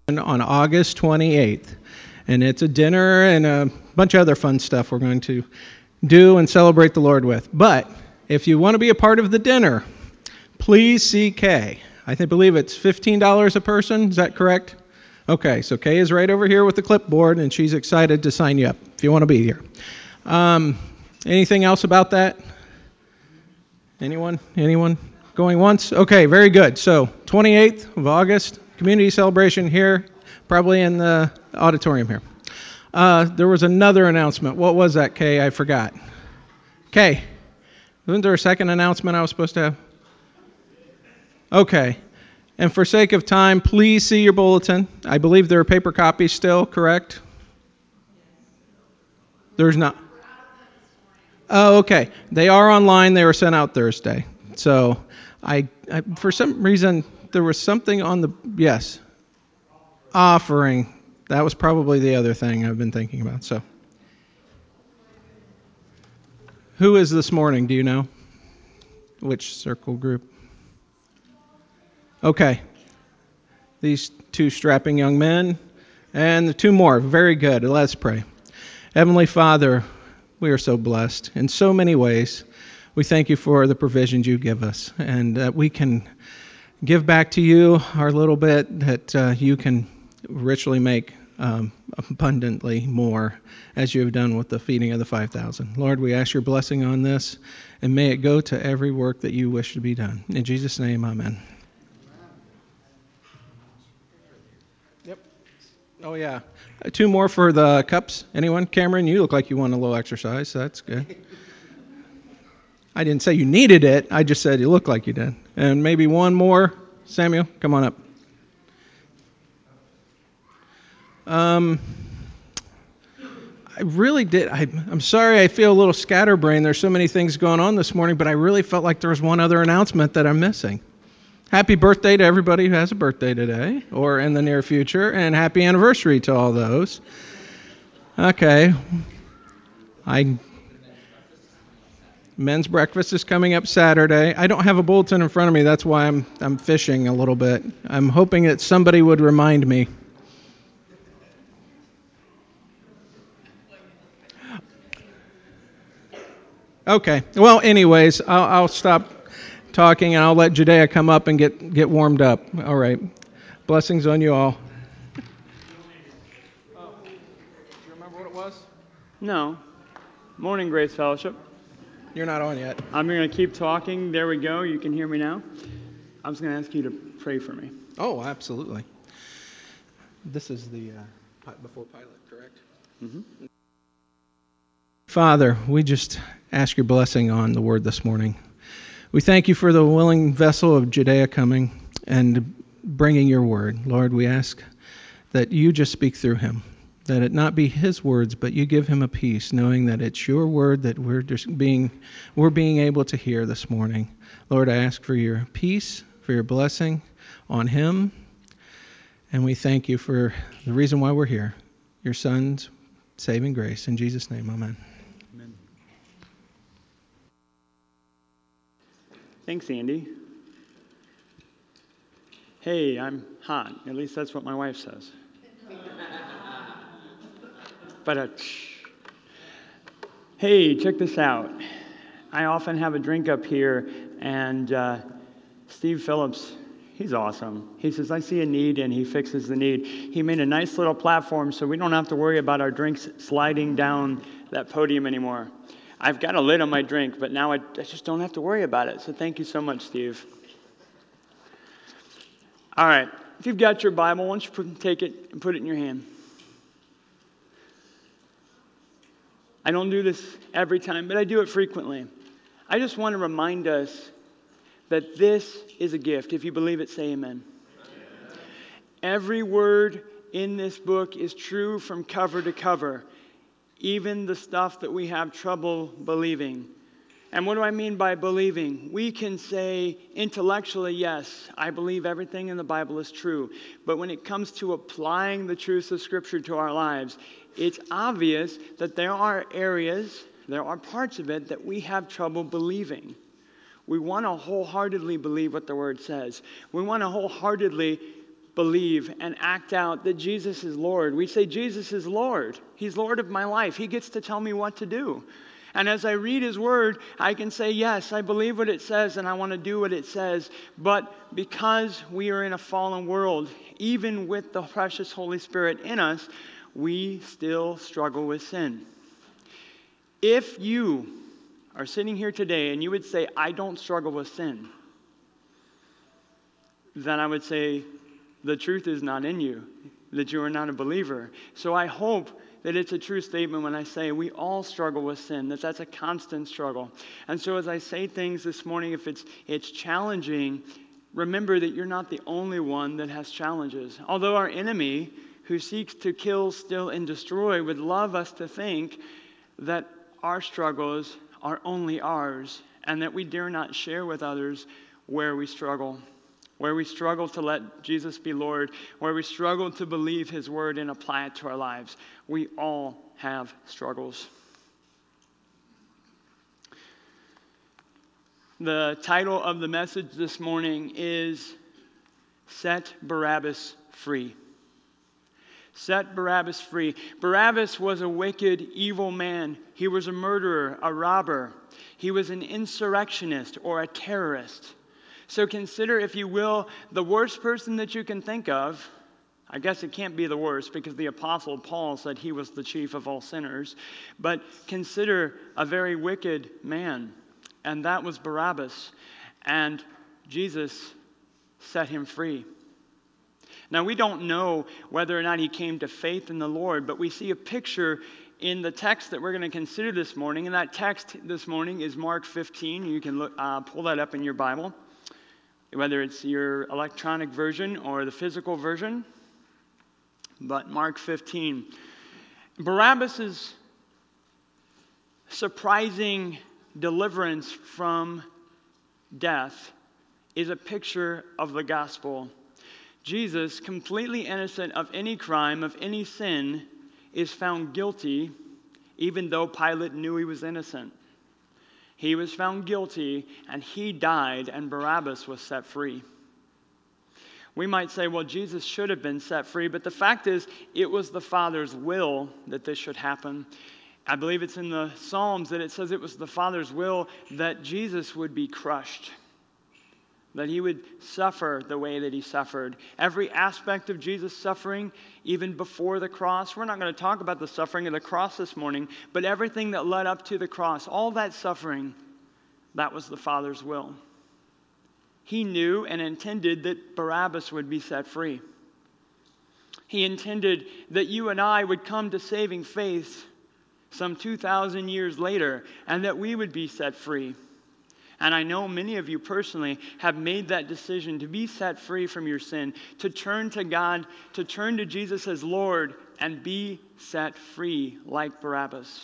on August 28th. And it's a dinner and a bunch of other fun stuff we're going to do and celebrate the Lord with. But if you want to be a part of the dinner, please see Kay. Believe it's $15 a person. Is that correct? Okay, so Kay is right over here with the clipboard, and she's excited to sign you up if you want to be here. Anything else about that? Anyone? Going once? Okay, very good. So 28th of August, community celebration here, probably in the auditorium here. There was another announcement. What was that, Kay? I forgot. Kay, wasn't there a second announcement I was supposed to have? Okay. And for sake of time, please see your bulletin. I believe there are paper copies still, correct? There's not. Oh, okay. They are online. They were sent out Thursday. So I for some reason, there was something on the, yes, offering. That was probably the other thing I've been thinking about. So who is this morning? Do you know? Which circle group? Okay. These two strapping young men and the two more. Very good. Let's pray. Heavenly Father, we are so blessed in so many ways. We thank you for the provisions you give us, and that we can give back to you our little bit that you can richly make abundantly more, as you have done with the feeding of the 5,000. Lord, we ask your blessing on this, and may it go to every work that you wish to be done. In Jesus' name, amen. Yep. Oh, yeah. Two more for the cups. Anyone? Cameron, you look like you want a little exercise, so that's good. I didn't say you needed it. I just said you look like you did. And maybe one more. Samuel, come on up. I really did. I'm sorry I feel a little scatterbrained. There's so many things going on this morning, but I really felt like there was one other announcement that I'm missing. Happy birthday to everybody who has a birthday today or in the near future, and happy anniversary to all those. Okay. Men's breakfast is coming up Saturday. I don't have a bulletin in front of me. That's why I'm fishing a little bit. I'm hoping that somebody would remind me. Okay. Well, anyways, I'll stop talking and I'll let Judea come up and get warmed up. All right. Blessings on you all. Do you remember what it was? No. Morning, Grace Fellowship. You're not on yet. I'm going to keep talking. There we go. You can hear me now. I was going to ask you to pray for me. Oh, absolutely. This is the before Pilate, correct? Mm-hmm. Father, we just ask your blessing on the word this morning. We thank you for the willing vessel of Judea coming and bringing your word. Lord, we ask that you just speak through him, that it not be his words, but you give him a peace, knowing that it's your word that we're being able to hear this morning. Lord, I ask for your peace, for your blessing on him, and we thank you for the reason why we're here, your son's saving grace. In Jesus' name, amen. Amen. Thanks, Andy. Hey, I'm hot. At least that's what my wife says. But hey, check this out. I often have a drink up here, and Steve Phillips, he's awesome. He says, I see a need, and he fixes the need. He made a nice little platform so we don't have to worry about our drinks sliding down that podium anymore. I've got a lid on my drink, but now I just don't have to worry about it. So thank you so much, Steve. All right. If you've got your Bible, why don't you take it and put it in your hand. I don't do this every time, but I do it frequently. I just want to remind us that this is a gift. If you believe it, say amen. Every word in this book is true from cover to cover, even the stuff that we have trouble believing. And what do I mean by believing? We can say intellectually, yes, I believe everything in the Bible is true. But when it comes to applying the truths of Scripture to our lives, it's obvious that there are areas, there are parts of it that we have trouble believing. We want to wholeheartedly believe what the Word says. We want to wholeheartedly believe and act out that Jesus is Lord. We say, Jesus is Lord. He's Lord of my life. He gets to tell me what to do. And as I read His Word, I can say, yes, I believe what it says and I want to do what it says. But because we are in a fallen world, even with the precious Holy Spirit in us, we still struggle with sin. If you are sitting here today and you would say, I don't struggle with sin, then I would say the truth is not in you, that you are not a believer. So I hope that it's a true statement when I say we all struggle with sin, that's a constant struggle. And so as I say things this morning, if it's challenging, remember that you're not the only one that has challenges. Although our enemy, who seeks to kill, steal, and destroy, would love us to think that our struggles are only ours and that we dare not share with others where we struggle to let Jesus be Lord, where we struggle to believe His Word and apply it to our lives. We all have struggles. The title of the message this morning is Set Barabbas Free. Set Barabbas free. Barabbas was a wicked, evil man. He was a murderer, a robber. He was an insurrectionist or a terrorist. So consider, if you will, the worst person that you can think of. I guess it can't be the worst because the Apostle Paul said he was the chief of all sinners. But consider a very wicked man, and that was Barabbas. And Jesus set him free. Now, we don't know whether or not he came to faith in the Lord, but we see a picture in the text that we're going to consider this morning. And that text this morning is Mark 15. You can pull that up in your Bible, whether it's your electronic version or the physical version. But Mark 15. Barabbas' surprising deliverance from death is a picture of the gospel. Jesus, completely innocent of any crime, of any sin, is found guilty, even though Pilate knew he was innocent. He was found guilty, and he died, and Barabbas was set free. We might say, well, Jesus should have been set free, but the fact is, it was the Father's will that this should happen. I believe it's in the Psalms that it says it was the Father's will that Jesus would be crushed, that he would suffer the way that he suffered. Every aspect of Jesus' suffering, even before the cross, we're not going to talk about the suffering of the cross this morning, but everything that led up to the cross, all that suffering, that was the Father's will. He knew and intended that Barabbas would be set free. He intended that you and I would come to saving faith some 2,000 years later, and that we would be set free. And I know many of you personally have made that decision to be set free from your sin, to turn to God, to turn to Jesus as Lord, and be set free like Barabbas.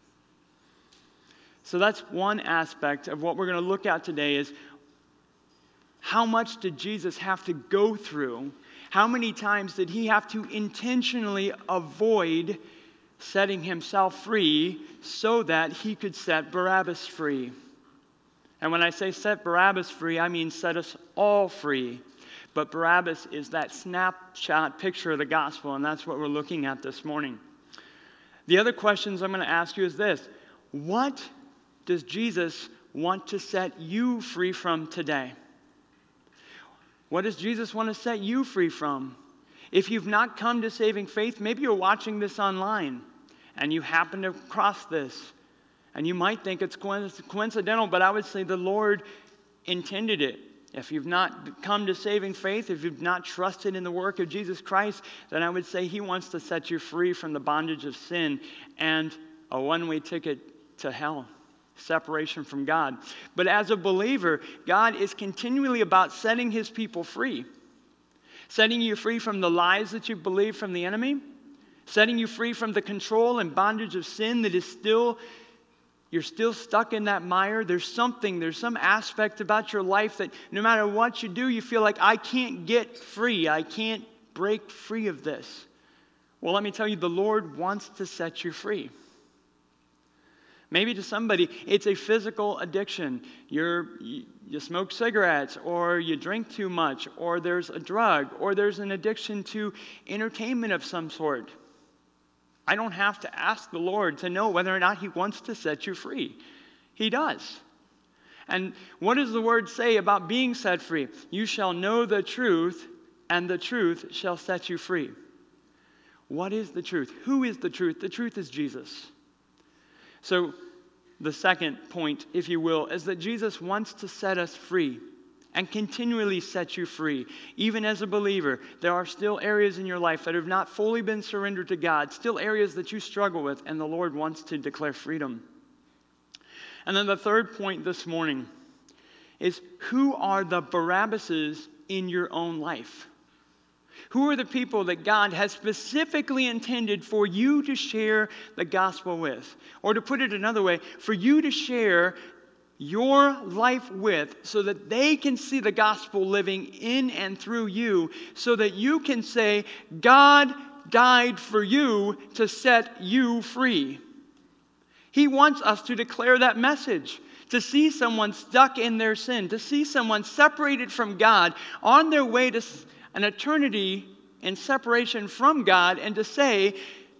So that's one aspect of what we're going to look at today is how much did Jesus have to go through? How many times did he have to intentionally avoid setting himself free so that he could set Barabbas free? And when I say set Barabbas free, I mean set us all free. But Barabbas is that snapshot picture of the gospel, and that's what we're looking at this morning. The other questions I'm going to ask you is this: what does Jesus want to set you free from today? What does Jesus want to set you free from? If you've not come to saving faith, maybe you're watching this online and you happen to cross this. And you might think it's coincidental, but I would say the Lord intended it. If you've not come to saving faith, if you've not trusted in the work of Jesus Christ, then I would say he wants to set you free from the bondage of sin and a one-way ticket to hell, separation from God. But as a believer, God is continually about setting his people free, setting you free from the lies that you believe from the enemy, setting you free from the control and bondage of sin that is still you're still stuck in that mire. There's some aspect about your life that no matter what you do, you feel like, I can't get free. I can't break free of this. Well, let me tell you, the Lord wants to set you free. Maybe to somebody, it's a physical addiction. You smoke cigarettes, or you drink too much, or there's a drug, or there's an addiction to entertainment of some sort. I don't have to ask the Lord to know whether or not He wants to set you free. He does. And what does the Word say about being set free? You shall know the truth, and the truth shall set you free. What is the truth? Who is the truth? The truth is Jesus. So the second point, if you will, is that Jesus wants to set us free and continually set you free. Even as a believer, there are still areas in your life that have not fully been surrendered to God, still areas that you struggle with, and the Lord wants to declare freedom. And then the third point this morning is, who are the Barabbases in your own life? Who are the people that God has specifically intended for you to share the gospel with? Or to put it another way, for you to share your life with, so that they can see the gospel living in and through you, so that you can say, God died for you to set you free. He wants us to declare that message, to see someone stuck in their sin, to see someone separated from God on their way to an eternity in separation from God, and to say,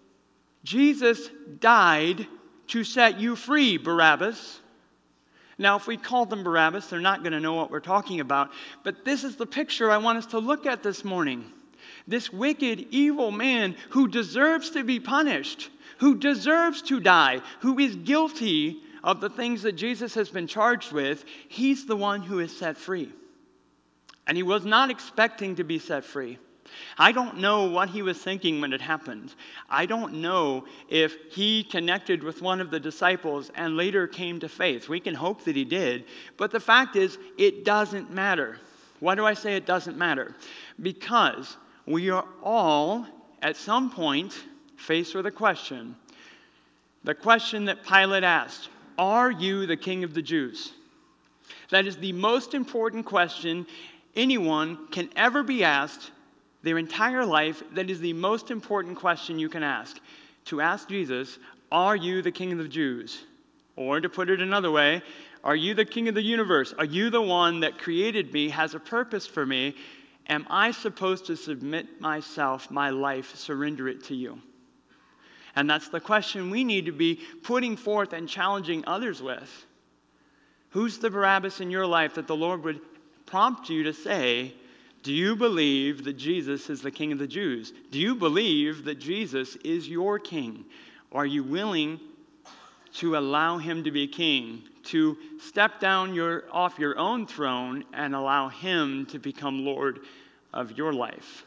Jesus died to set you free, Barabbas. Now, if we call them Barabbas, they're not going to know what we're talking about. But this is the picture I want us to look at this morning. This wicked, evil man who deserves to be punished, who deserves to die, who is guilty of the things that Jesus has been charged with, he's the one who is set free. And he was not expecting to be set free. I don't know what he was thinking when it happened. I don't know if he connected with one of the disciples and later came to faith. We can hope that he did. But the fact is, it doesn't matter. Why do I say it doesn't matter? Because we are all, at some point, faced with a question. The question that Pilate asked, are you the King of the Jews? That is the most important question anyone can ever be asked their entire life. That is the most important question you can ask. To ask Jesus, are you the King of the Jews? Or to put it another way, are you the King of the universe? Are you the one that created me, has a purpose for me? Am I supposed to submit myself, my life, surrender it to you? And that's the question we need to be putting forth and challenging others with. Who's the Barabbas in your life that the Lord would prompt you to say, do you believe that Jesus is the King of the Jews? Do you believe that Jesus is your King? Are you willing to allow Him to be King, to step down off your own throne and allow Him to become Lord of your life?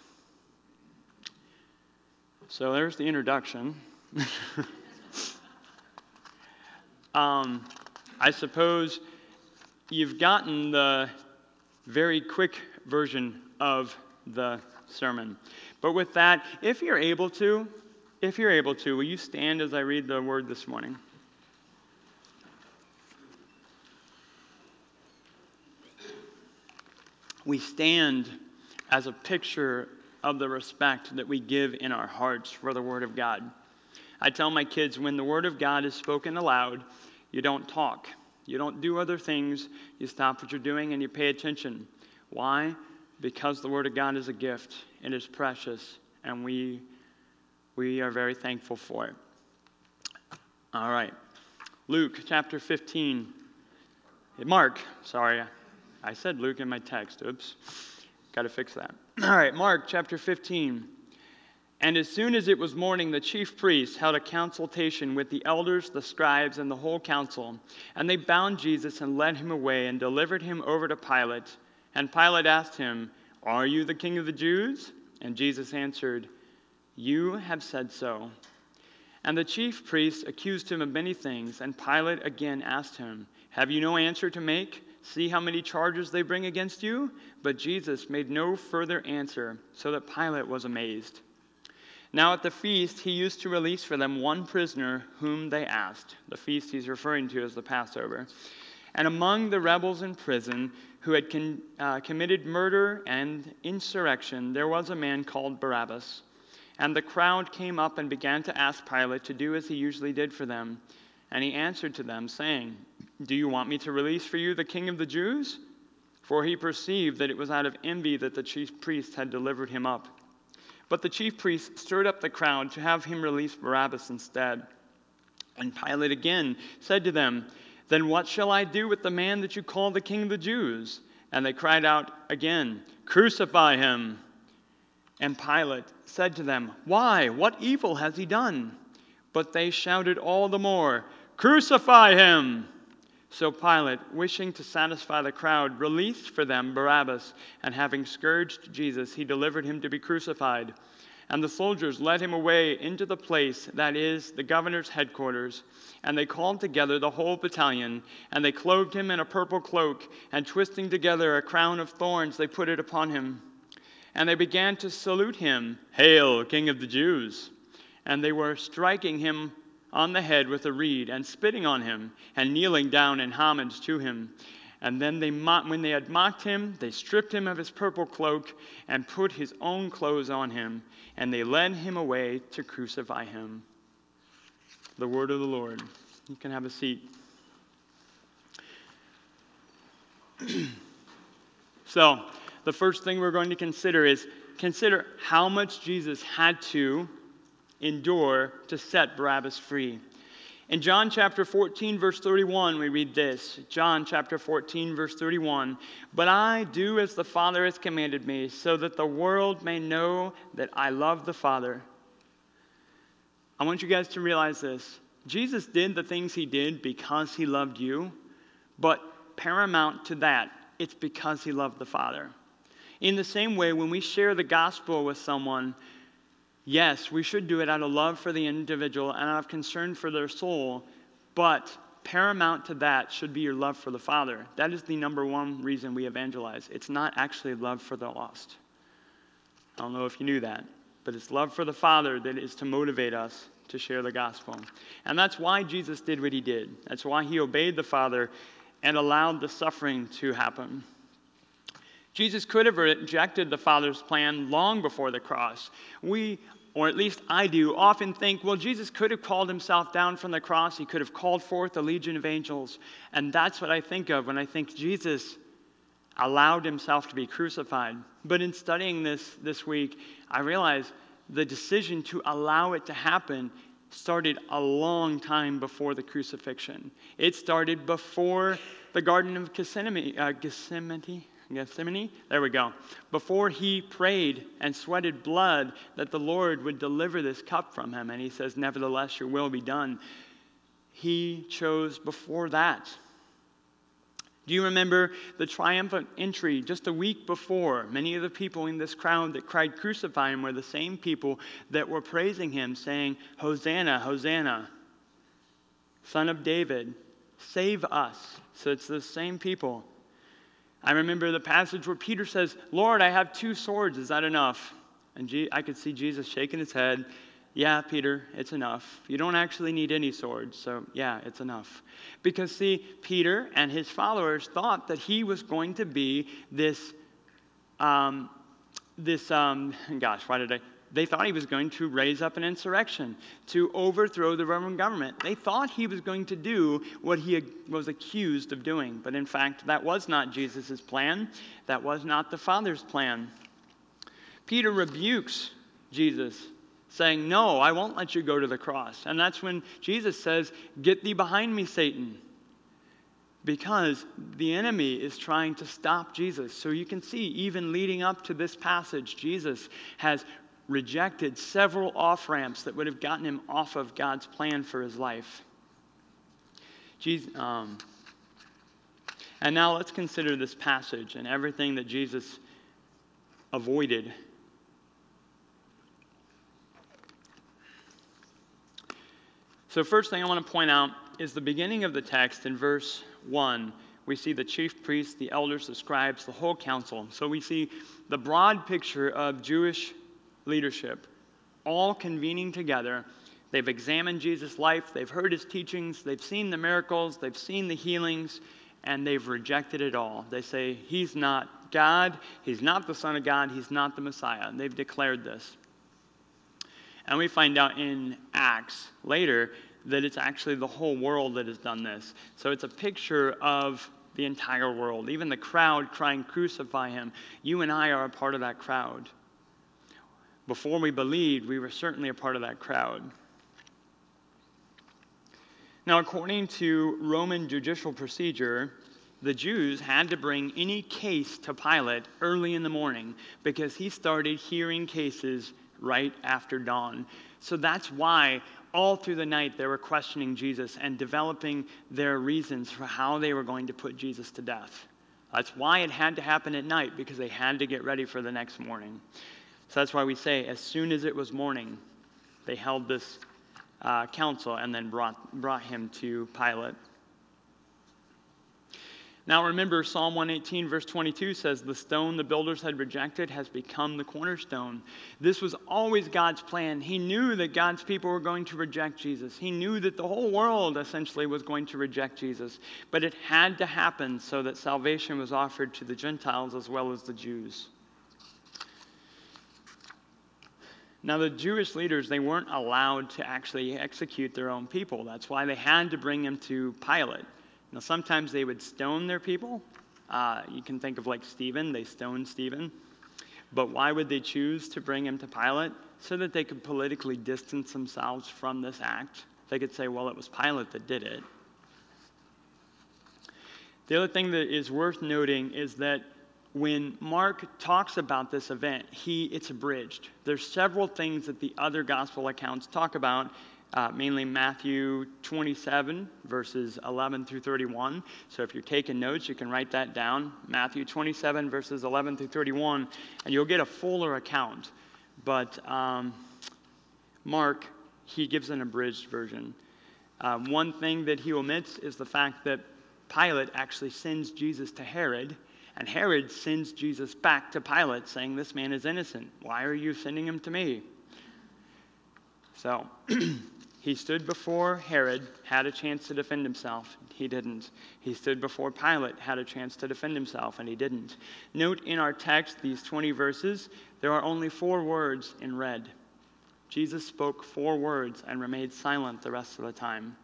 So there's the introduction. I suppose you've gotten the very quick version of the sermon. But with that, if you're able to, will you stand as I read the word this morning? We stand as a picture of the respect that we give in our hearts for the Word of God. I tell my kids, when the Word of God is spoken aloud, you don't talk. You don't do other things. You stop what you're doing and you pay attention. Why? Because the Word of God is a gift. It is precious, and we are very thankful for it. All right. Luke chapter 15. Mark, sorry. I said Luke in my text. Oops. Got to fix that. All right, Mark chapter 15. And as soon as it was morning, the chief priests held a consultation with the elders, the scribes, and the whole council. And they bound Jesus and led him away and delivered him over to Pilate. And Pilate asked him, are you the King of the Jews? And Jesus answered, you have said so. And the chief priests accused him of many things. And Pilate again asked him, have you no answer to make? See how many charges they bring against you? But Jesus made no further answer, so that Pilate was amazed. Now at the feast, he used to release for them one prisoner whom they asked. The feast he's referring to as the Passover. And among the rebels in prison who had committed murder and insurrection, there was a man called Barabbas. And the crowd came up and began to ask Pilate to do as he usually did for them. And he answered to them, saying, Do you want me to release for you the king of the Jews? For he perceived that it was out of envy that the chief priests had delivered him up. But the chief priests stirred up the crowd to have him release Barabbas instead. And Pilate again said to them, Then what shall I do with the man that you call the king of the Jews? And they cried out again, Crucify him! And Pilate said to them, Why? What evil has he done? But they shouted all the more, Crucify him! So Pilate, wishing to satisfy the crowd, released for them Barabbas, and having scourged Jesus, he delivered him to be crucified. And the soldiers led him away into the place that is the governor's headquarters. And they called together the whole battalion, and they clothed him in a purple cloak, and twisting together a crown of thorns, they put it upon him. And they began to salute him, Hail, King of the Jews! And they were striking him on the head with a reed, and spitting on him, and kneeling down in homage to him. And then when they had mocked him, they stripped him of his purple cloak, and put his own clothes on him, and they led him away to crucify him. The word of the Lord. You can have a seat. So, the first thing we're going to consider is how much Jesus had to endure to set Barabbas free. In John chapter 14, verse 31, we read this. John chapter 14, verse 31. But I do as the Father has commanded me, so that the world may know that I love the Father. I want you guys to realize this. Jesus did the things he did because he loved you, but paramount to that, it's because he loved the Father. In the same way, when we share the gospel with someone, yes, we should do it out of love for the individual and out of concern for their soul, but paramount to that should be your love for the Father. That is the number one reason we evangelize. It's not actually love for the lost. I don't know if you knew that, but it's love for the Father that is to motivate us to share the gospel. And that's why Jesus did what he did. That's why he obeyed the Father and allowed the suffering to happen. Jesus could have rejected the Father's plan long before the cross. We, or at least I do, often think, well, Jesus could have called himself down from the cross. He could have called forth a legion of angels. And that's what I think of when I think Jesus allowed himself to be crucified. But in studying this week, I realized the decision to allow it to happen started a long time before the crucifixion. It started before the Garden of Gethsemane. There we go. Before he prayed and sweated blood that the Lord would deliver this cup from him, and he says, Nevertheless, your will be done. He chose before that. Do you remember the triumphant entry just a week before? Many of the people in this crowd that cried, Crucify him, were the same people that were praising him, saying, Hosanna, Hosanna, Son of David, save us. So it's the same people. I remember the passage where Peter says, Lord, I have 2 swords. Is that enough? And I could see Jesus shaking his head. Yeah, Peter, it's enough. You don't actually need any swords, so yeah, it's enough. Because see, Peter and his followers thought that he was going to be they thought he was going to raise up an insurrection to overthrow the Roman government. They thought he was going to do what he was accused of doing. But in fact, that was not Jesus' plan. That was not the Father's plan. Peter rebukes Jesus, saying, No, I won't let you go to the cross. And that's when Jesus says, Get thee behind me, Satan. Because the enemy is trying to stop Jesus. So you can see, even leading up to this passage, Jesus has rejected several off-ramps that would have gotten him off of God's plan for his life. And now let's consider this passage and everything that Jesus avoided. So first thing I want to point out is the beginning of the text in verse 1. We see the chief priests, the elders, the scribes, the whole council. So we see the broad picture of Jewish leadership all convening together. They've examined Jesus' life, they've heard his teachings, they've seen the miracles, they've seen the healings, and they've rejected it all. They say, he's not God, he's not the Son of God, he's not the Messiah. They've declared this. And we find out in Acts later that it's actually the whole world that has done this. So it's a picture of the entire world. Even the crowd crying, "Crucify him." You and I are a part of that crowd. Before we believed, we were certainly a part of that crowd. Now, according to Roman judicial procedure, the Jews had to bring any case to Pilate early in the morning because he started hearing cases right after dawn. So that's why all through the night they were questioning Jesus and developing their reasons for how they were going to put Jesus to death. That's why it had to happen at night, because they had to get ready for the next morning. So that's why we say, as soon as it was morning, they held this council and then brought him to Pilate. Now remember, Psalm 118 verse 22 says, "The stone the builders had rejected has become the cornerstone." This was always God's plan. He knew that God's people were going to reject Jesus. He knew that the whole world essentially was going to reject Jesus. But it had to happen so that salvation was offered to the Gentiles as well as the Jews. Now, the Jewish leaders, they weren't allowed to actually execute their own people. That's why they had to bring him to Pilate. Now, sometimes they would stone their people. You can think of like Stephen. They stoned Stephen. But why would they choose to bring him to Pilate? So that they could politically distance themselves from this act. They could say, well, it was Pilate that did it. The other thing that is worth noting is that when Mark talks about this event, it's abridged. There's several things that the other gospel accounts talk about, mainly Matthew 27, verses 11 through 31. So if you're taking notes, you can write that down. Matthew 27, verses 11 through 31, and you'll get a fuller account. But Mark, he gives an abridged version. One thing that he omits is the fact that Pilate actually sends Jesus to Herod, and Herod sends Jesus back to Pilate saying, "This man is innocent. Why are you sending him to me?" So he stood before Herod, had a chance to defend himself. He didn't. He stood before Pilate, had a chance to defend himself, and he didn't. Note in our text, these 20 verses, there are only 4 words in red. Jesus spoke 4 words and remained silent the rest of the time.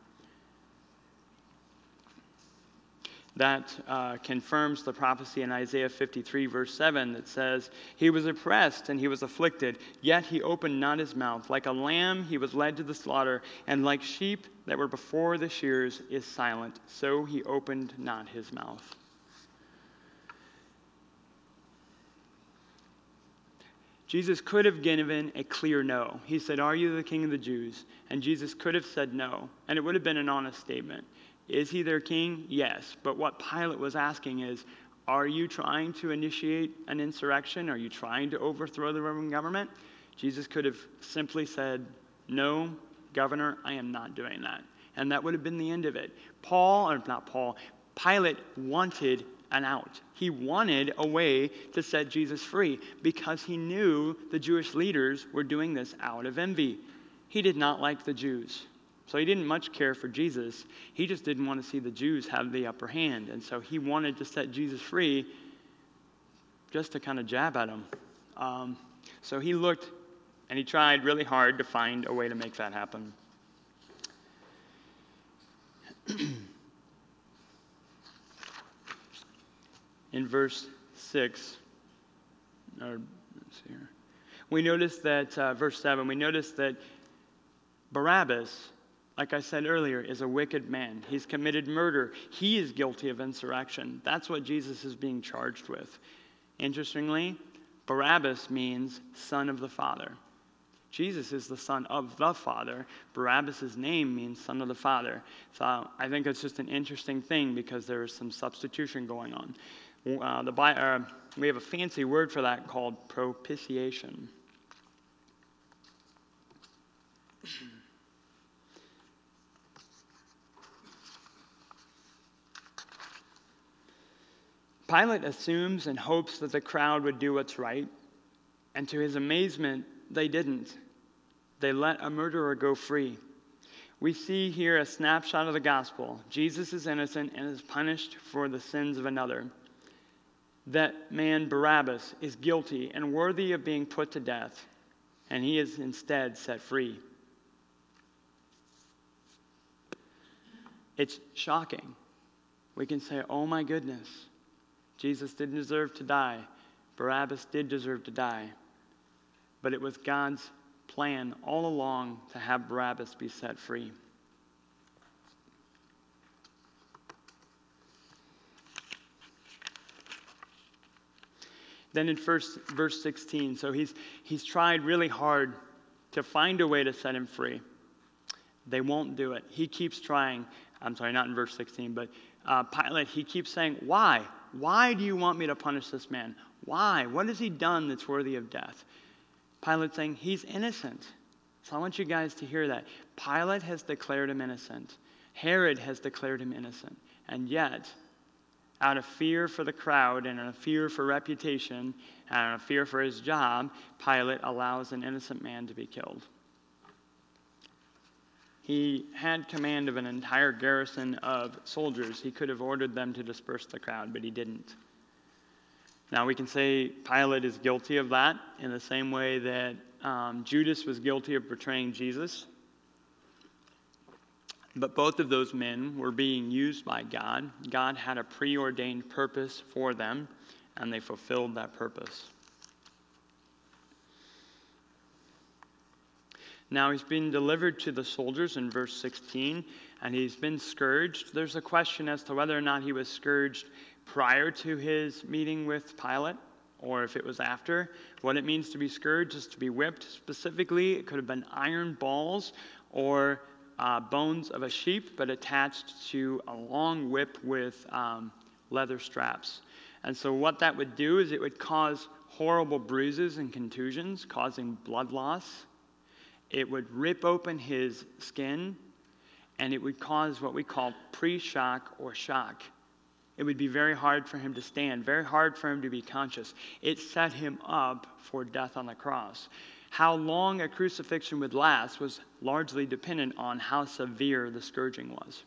That confirms the prophecy in Isaiah 53, verse 7, that says, "He was oppressed and he was afflicted, yet he opened not his mouth. Like a lamb he was led to the slaughter, and like sheep that were before the shearers is silent, so he opened not his mouth." Jesus could have given a clear no. He said, "Are you the king of the Jews?" And Jesus could have said no, and it would have been an honest statement. Is he their king? Yes. But what Pilate was asking is, are you trying to initiate an insurrection? Are you trying to overthrow the Roman government? Jesus could have simply said, "No, governor, I am not doing that." And that would have been the end of it. Pilate wanted an out. He wanted a way to set Jesus free because he knew the Jewish leaders were doing this out of envy. He did not like the Jews. So he didn't much care for Jesus. He just didn't want to see the Jews have the upper hand. And so he wanted to set Jesus free just to kind of jab at him. So he looked and he tried really hard to find a way to make that happen. In verse 6, or let's see here, we notice that, verse 7, we notice that Barabbas, like I said earlier, is a wicked man. He's committed murder. He is guilty of insurrection. That's what Jesus is being charged with. Interestingly, Barabbas means son of the Father. Jesus is the son of the Father. Barabbas' name means son of the Father. So I think it's just an interesting thing because there is some substitution going on. We have a fancy word for that called propitiation. Pilate assumes and hopes that the crowd would do what's right, and to his amazement, they didn't. They let a murderer go free. We see here a snapshot of the gospel. Jesus is innocent and is punished for the sins of another. That man, Barabbas, is guilty and worthy of being put to death, and he is instead set free. it's shocking. We can say, oh my goodness, Jesus didn't deserve to die. Barabbas did deserve to die. But it was God's plan all along to have Barabbas be set free. Then in verse 16, so he's tried really hard to find a way to set him free. They won't do it. He keeps trying. I'm sorry, not in verse 16, but Pilate, he keeps saying, why? Why do you want me to punish this man? Why? What has he done that's worthy of death? Pilate saying, he's innocent. So I want you guys to hear that. Pilate has declared him innocent. Herod has declared him innocent. And yet, out of fear for the crowd and out of fear for reputation and out of fear for his job, Pilate allows an innocent man to be killed. He had command of an entire garrison of soldiers. He could have ordered them to disperse the crowd, but he didn't. Now we can say Pilate is guilty of that in the same way that Judas was guilty of betraying Jesus. But both of those men were being used by God. God had a preordained purpose for them, and they fulfilled that purpose. Now he's been delivered to the soldiers in verse 16, and he's been scourged. There's a question as to whether or not he was scourged prior to his meeting with Pilate, or if it was after. What it means to be scourged is to be whipped. Specifically, it could have been iron balls or bones of a sheep, but attached to a long whip with leather straps. And so what that would do is it would cause horrible bruises and contusions, causing blood loss. It would rip open his skin, and it would cause what we call pre-shock or shock. It would be very hard for him to stand, very hard for him to be conscious. It set him up for death on the cross. How long a crucifixion would last was largely dependent on how severe the scourging was.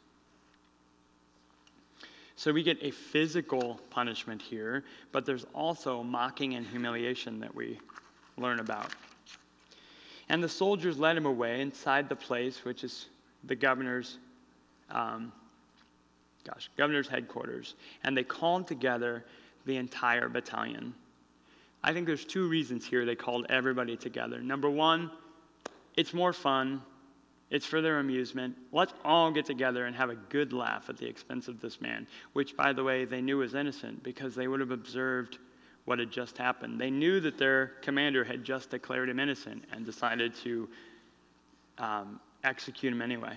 So we get a physical punishment here, but there's also mocking and humiliation that we learn about. And the soldiers led him away inside the place, which is the governor's headquarters. And they called together the entire battalion. I think there's two reasons here they called everybody together. Number one, it's more fun. It's for their amusement. Let's all get together and have a good laugh at the expense of this man, which, by the way, they knew was innocent because they would have observed what had just happened. They knew that their commander had just declared him innocent and decided to execute him anyway.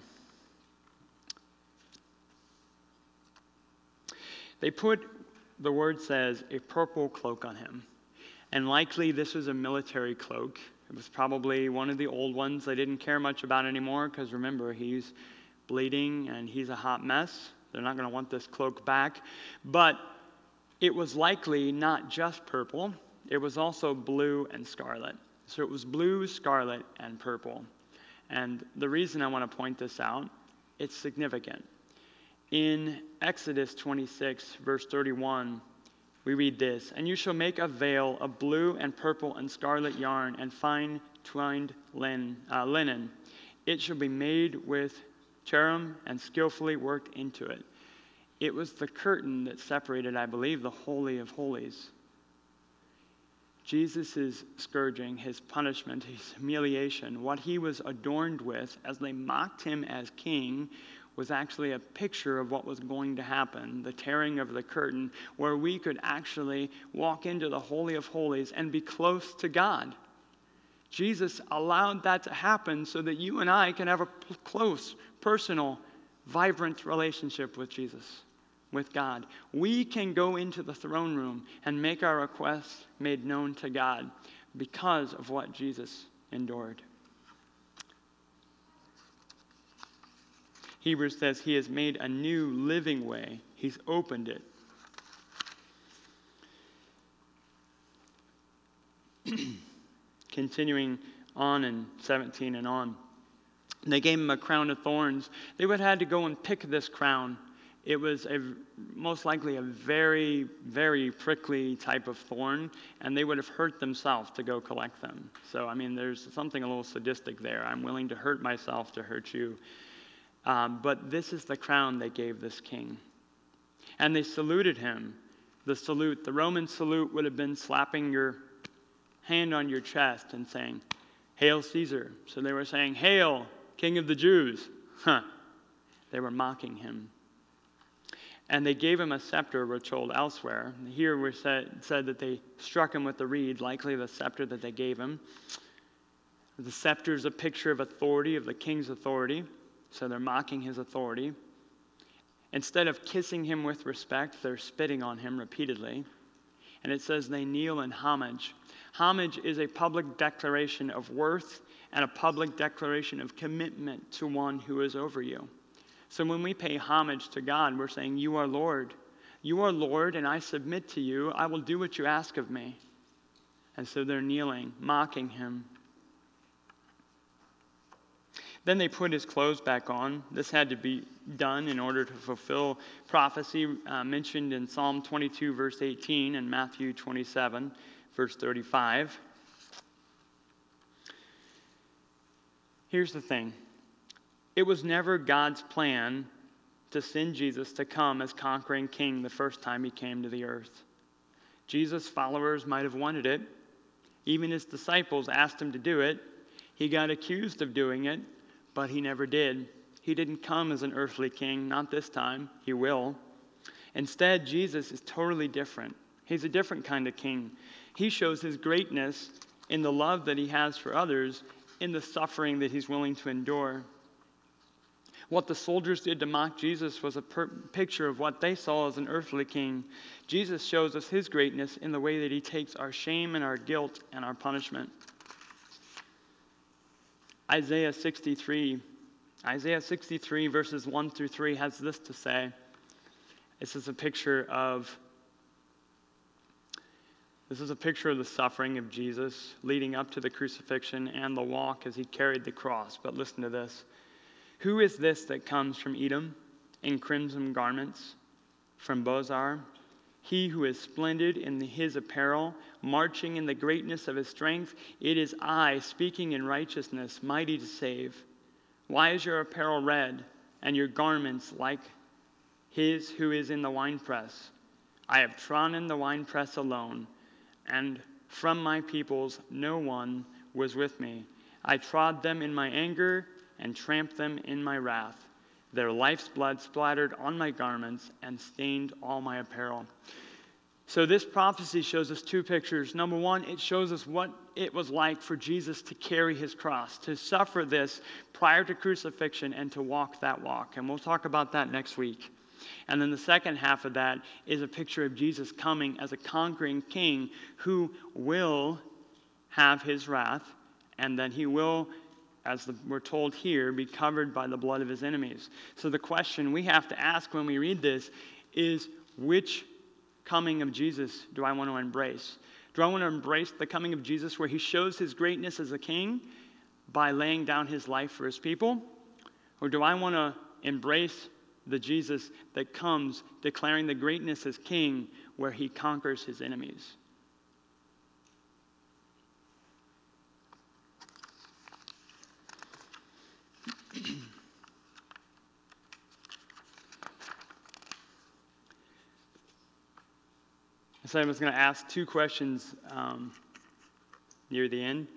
They put, the word says, a purple cloak on him. And likely this was a military cloak. It was probably one of the old ones they didn't care much about anymore because remember, he's bleeding and he's a hot mess. They're not going to want this cloak back. But it was likely not just purple. It was also blue and scarlet. So it was blue, scarlet, and purple. And the reason I want to point this out, it's significant. In Exodus 26, verse 31, we read this, "And you shall make a veil of blue and purple and scarlet yarn and fine twined linen. It shall be made with cherub and skillfully worked into it." It was the curtain that separated, I believe, the Holy of Holies. Jesus' scourging, his punishment, his humiliation, what he was adorned with as they mocked him as king was actually a picture of what was going to happen, the tearing of the curtain, where we could actually walk into the Holy of Holies and be close to God. Jesus allowed that to happen so that you and I can have a close, personal, vibrant relationship with Jesus, with God. We can go into the throne room and make our requests made known to God because of what Jesus endured. Hebrews says he has made a new living way. He's opened it. Continuing on in 17 and on. They gave him a crown of thorns. They would have had to go and pick this crown. It was most likely a very, very prickly type of thorn, and they would have hurt themselves to go collect them. So, I mean, there's something a little sadistic there. I'm willing to hurt myself to hurt you. But this is the crown they gave this king. And they saluted him. The Roman salute would have been slapping your hand on your chest and saying, "Hail Caesar." So they were saying, "Hail, King of the Jews." They were mocking him. And they gave him a scepter, we're told elsewhere. Here we're said that they struck him with a reed, likely the scepter that they gave him. The scepter is a picture of authority, of the king's authority. So they're mocking his authority. Instead of kissing him with respect, they're spitting on him repeatedly. And it says they kneel in homage. Homage is a public declaration of worth and a public declaration of commitment to one who is over you. So when we pay homage to God, we're saying, "You are Lord. You are Lord, and I submit to you. I will do what you ask of me." And so they're kneeling, mocking him. Then they put his clothes back on. This had to be done in order to fulfill prophecy mentioned in Psalm 22, verse 18, and Matthew 27, verse 35. Here's the thing. It was never God's plan to send Jesus to come as conquering king the first time he came to the earth. Jesus' followers might have wanted it. Even his disciples asked him to do it. He got accused of doing it, but he never did. He didn't come as an earthly king, not this time. He will. Instead, Jesus is totally different. He's a different kind of king. He shows his greatness in the love that he has for others, in the suffering that he's willing to endure. What the soldiers did to mock Jesus was a picture of what they saw as an earthly king. Jesus shows us his greatness in the way that he takes our shame and our guilt and our punishment. Isaiah 63 verses 1 through 3 has this to say. This is a picture of the suffering of Jesus leading up to the crucifixion and the walk as he carried the cross. But listen to this. "Who is this that comes from Edom in crimson garments, from Bozrah? He who is splendid in his apparel, marching in the greatness of his strength. It is I, speaking in righteousness, mighty to save. Why is your apparel red, and your garments like his who is in the winepress? I have trodden the winepress alone, and from my peoples no one was with me. I trod them in my anger and tramped them in my wrath. Their life's blood splattered on my garments and stained all my apparel." So this prophecy shows us two pictures. Number one, it shows us what it was like for Jesus to carry his cross, to suffer this prior to crucifixion and to walk that walk. And we'll talk about that next week. And then the second half of that is a picture of Jesus coming as a conquering king who will have his wrath, and then he will, as we're told here, be covered by the blood of his enemies. So the question we have to ask when we read this is, which coming of Jesus do I want to embrace? Do I want to embrace the coming of Jesus where he shows his greatness as a king by laying down his life for his people? Or do I want to embrace the Jesus that comes declaring the greatness as king where he conquers his enemies? So I was going to ask two questions near the end.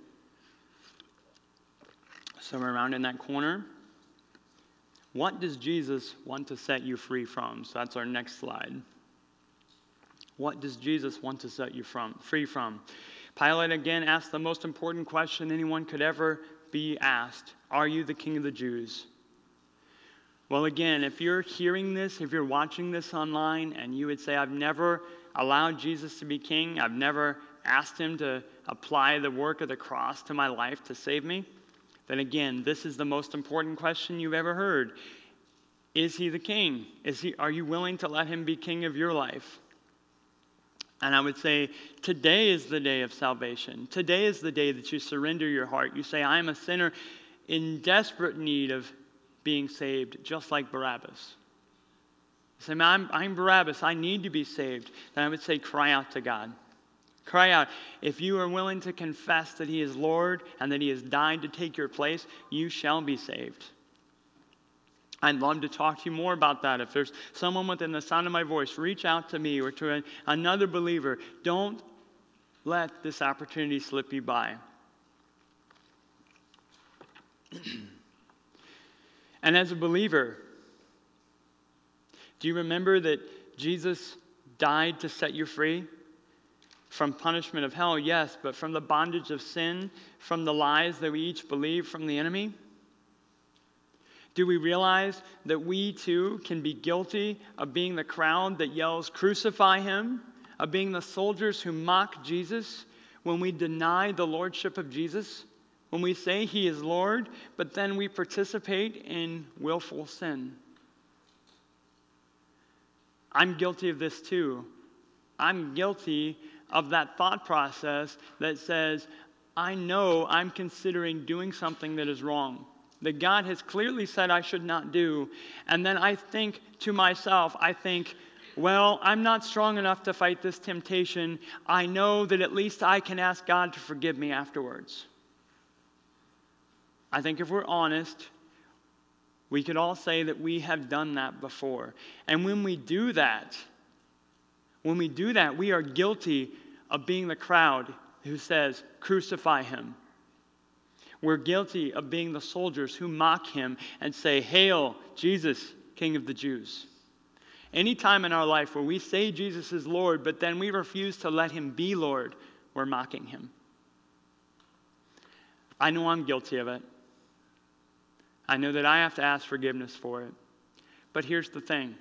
Somewhere around in that corner. What does Jesus want to set you free from? So that's our next slide. What does Jesus want to set you free from? Pilate again asked the most important question anyone could ever be asked. Are you the King of the Jews? Well, again, if you're hearing this, if you're watching this online, and you would say, I've never allowed Jesus to be king, I've never asked him to apply the work of the cross to my life to save me, then again, this is the most important question you've ever heard. Is he the king? Are you willing to let him be king of your life? And I would say, today is the day of salvation. Today is the day that you surrender your heart. You say, I am a sinner in desperate need of being saved, just like Barabbas. You say, I'm Barabbas, I need to be saved. Then I would say, cry out to God. Cry out. If you are willing to confess that he is Lord and that he has died to take your place, you shall be saved. I'd love to talk to you more about that. If there's someone within the sound of my voice, reach out to me or to another believer. Don't let this opportunity slip you by. And as a believer, do you remember that Jesus died to set you free from punishment of hell? Yes, but from the bondage of sin, from the lies that we each believe from the enemy? Do we realize that we too can be guilty of being the crowd that yells, "Crucify him," of being the soldiers who mock Jesus when we deny the lordship of Jesus, when we say he is Lord, but then we participate in willful sin? I'm guilty of this too. I'm guilty of that thought process that says, I know I'm considering doing something that is wrong, that God has clearly said I should not do. And then I think to myself, well, I'm not strong enough to fight this temptation. I know that at least I can ask God to forgive me afterwards. I think if we're honest, we could all say that we have done that before. And when we do that, we are guilty of being the crowd who says, "Crucify him." We're guilty of being the soldiers who mock him and say, "Hail, Jesus, King of the Jews." Any time in our life where we say Jesus is Lord, but then we refuse to let him be Lord, we're mocking him. I know I'm guilty of it. I know that I have to ask forgiveness for it. But here's the thing.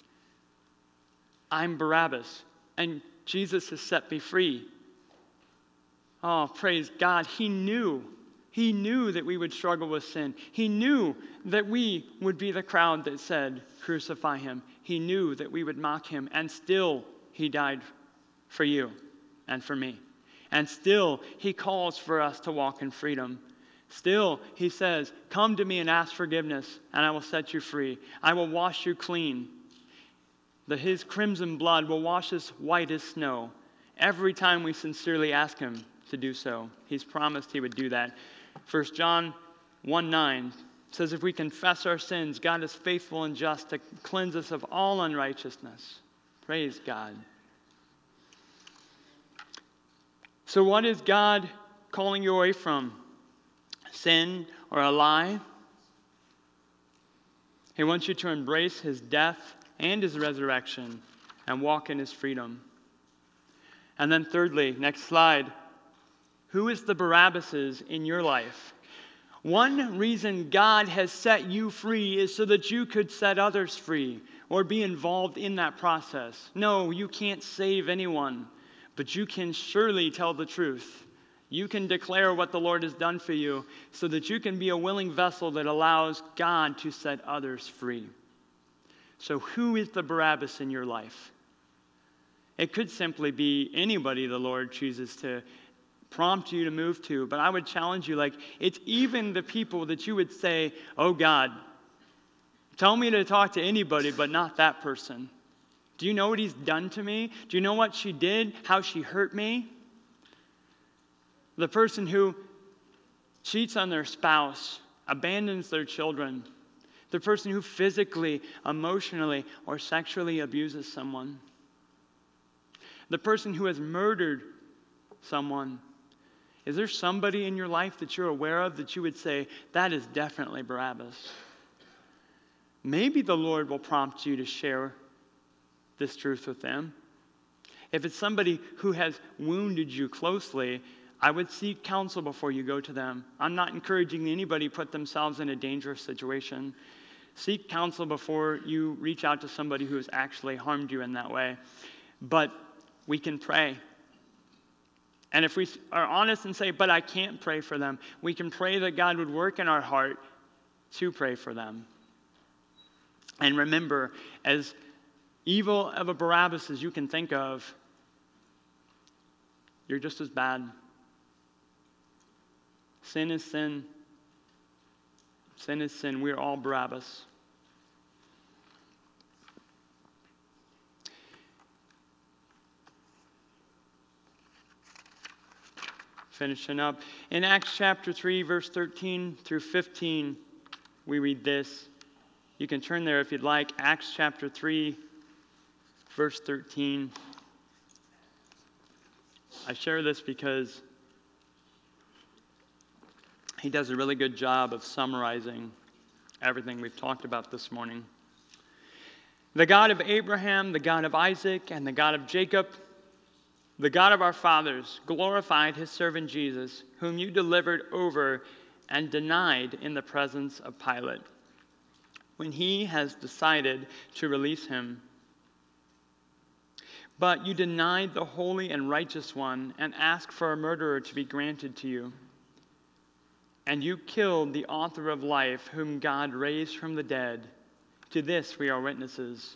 I'm Barabbas, and Jesus has set me free. Oh, praise God. He knew that we would struggle with sin. He knew that we would be the crowd that said, "Crucify him." He knew that we would mock him, and still he died for you and for me. And still he calls for us to walk in freedom. Still, he says, "Come to me and ask forgiveness, and I will set you free. I will wash you clean. His crimson blood will wash us white as snow." Every time we sincerely ask him to do so, he's promised he would do that. 1 John 1:9 says, if we confess our sins, God is faithful and just to cleanse us of all unrighteousness. Praise God. So what is God calling you away from? Sin or a lie? He wants you to embrace his death and his resurrection and walk in his freedom. And then thirdly, next slide, who is the Barabbases in your life? One reason God has set you free is so that you could set others free or be involved in that process. No, you can't save anyone, but you can surely tell the truth. You can declare what the Lord has done for you so that you can be a willing vessel that allows God to set others free. So who is the Barabbas in your life? It could simply be anybody the Lord chooses to prompt you to move to, but I would challenge you, it's even the people that you would say, "Oh God, tell me to talk to anybody but not that person. Do you know what he's done to me? Do you know what she did, how she hurt me?" The person who cheats on their spouse, abandons their children, the person who physically, emotionally, or sexually abuses someone, the person who has murdered someone. Is there somebody in your life that you're aware of that you would say, that is definitely Barabbas? Maybe the Lord will prompt you to share this truth with them. If it's somebody who has wounded you closely, I would seek counsel before you go to them. I'm not encouraging anybody to put themselves in a dangerous situation. Seek counsel before you reach out to somebody who has actually harmed you in that way. But we can pray. And if we are honest and say, "But I can't pray for them," we can pray that God would work in our heart to pray for them. And remember, as evil of a Barabbas as you can think of, you're just as bad. Sin is sin. Sin is sin. We're all Barabbas. Finishing up. In Acts chapter 3, verse 13 through 15, we read this. You can turn there if you'd like. Acts chapter 3, verse 13. I share this because he does a really good job of summarizing everything we've talked about this morning. The God of Abraham, the God of Isaac, and the God of Jacob, the God of our fathers, glorified his servant Jesus, whom you delivered over and denied in the presence of Pilate, when he has decided to release him. But you denied the holy and righteous one and asked for a murderer to be granted to you. And you killed the author of life, whom God raised from the dead. To this we are witnesses.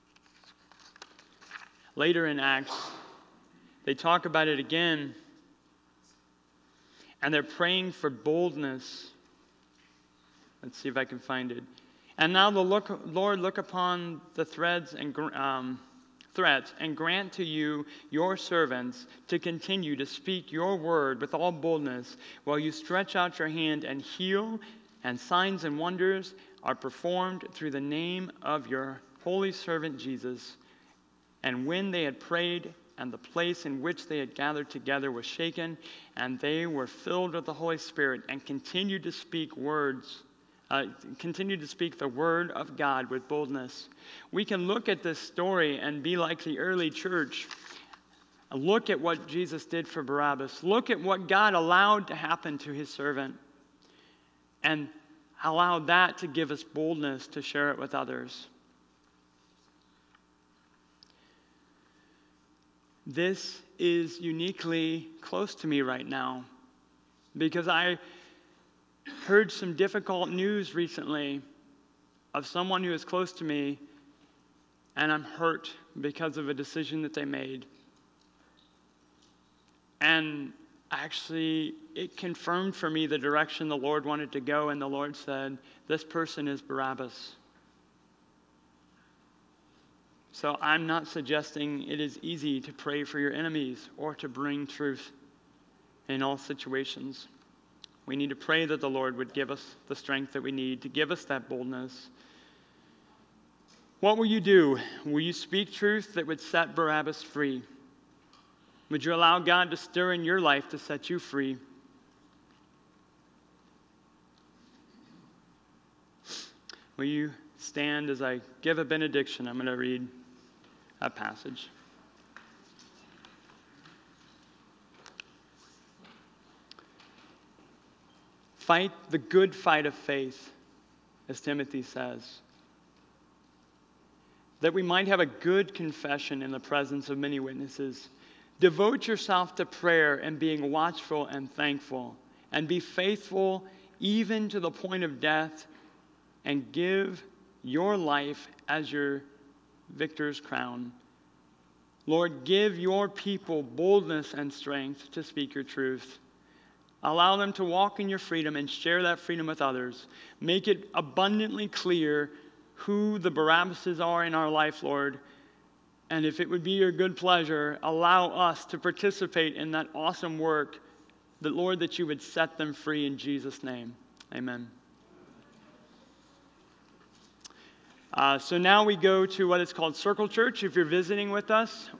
Later in Acts, they talk about it again, and they're praying for boldness. Let's see if I can find it. And now the Lord look upon the threats and grant to you, your servants, to continue to speak your word with all boldness, while you stretch out your hand and heal, and signs and wonders are performed through the name of your holy servant Jesus. And when they had prayed, and the place in which they had gathered together was shaken, and they were filled with the Holy Spirit, and continued to speak the word of God with boldness. We can look at this story and be like the early church. Look at what Jesus did for Barabbas. Look at what God allowed to happen to his servant, and allow that to give us boldness to share it with others. This is uniquely close to me right now because I heard some difficult news recently of someone who is close to me, and I'm hurt because of a decision that they made. And actually, it confirmed for me the direction the Lord wanted to go, and the Lord said, this person is Barabbas. So I'm not suggesting it is easy to pray for your enemies or to bring truth in all situations. We need to pray that the Lord would give us the strength that we need to give us that boldness. What will you do? Will you speak truth that would set Barabbas free? Would you allow God to stir in your life to set you free? Will you stand as I give a benediction? I'm going to read a passage. Fight the good fight of faith, as Timothy says, that we might have a good confession in the presence of many witnesses. Devote yourself to prayer and being watchful and thankful, and be faithful even to the point of death, and give your life as your victor's crown. Lord, give your people boldness and strength to speak your truth. Allow them to walk in your freedom and share that freedom with others. Make it abundantly clear who the Barabbases are in our life, Lord. And if it would be your good pleasure, allow us to participate in that awesome work, that, Lord, that you would set them free in Jesus' name. Amen. So now we go to what is called Circle Church. If you're visiting with us,